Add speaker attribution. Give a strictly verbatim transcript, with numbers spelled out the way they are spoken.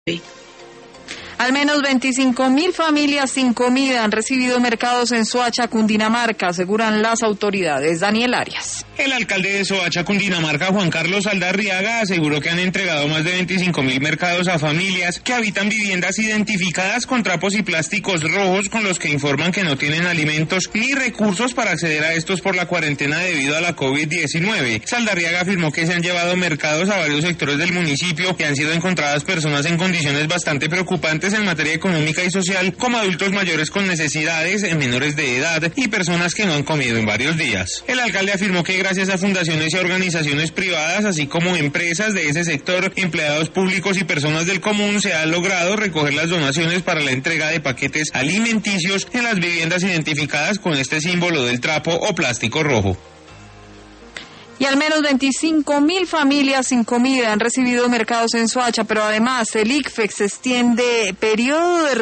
Speaker 1: Al menos veinticinco mil familias sin comida han recibido mercados en Soacha, Cundinamarca, aseguran las autoridades. Daniel Arias.
Speaker 2: El alcalde de Soacha, Cundinamarca, Juan Carlos Aldarriaga, aseguró que han entregado más de veinticinco mil mercados a familias que habitan viviendas identificadas con trapos y plásticos rojos, con los que informan que no tienen alimentos ni recursos para acceder a estos por la cuarentena debido a la COVID diecinueve. Saldarriaga afirmó que se han llevado mercados a varios sectores del municipio y han sido encontradas personas en condiciones bastante preocupantes en materia económica y social, como adultos mayores con necesidades, menores de edad y personas que no han comido en varios días. El alcalde afirmó que gracias a fundaciones y organizaciones privadas, así como empresas de ese sector, empleados públicos y personas del común, se ha logrado recoger las donaciones para la entrega de paquetes alimenticios en las viviendas identificadas con este símbolo del trapo o plástico rojo.
Speaker 1: Y al menos veinticinco mil familias sin comida han recibido mercados en Soacha, pero además el I C F E X extiende periodo de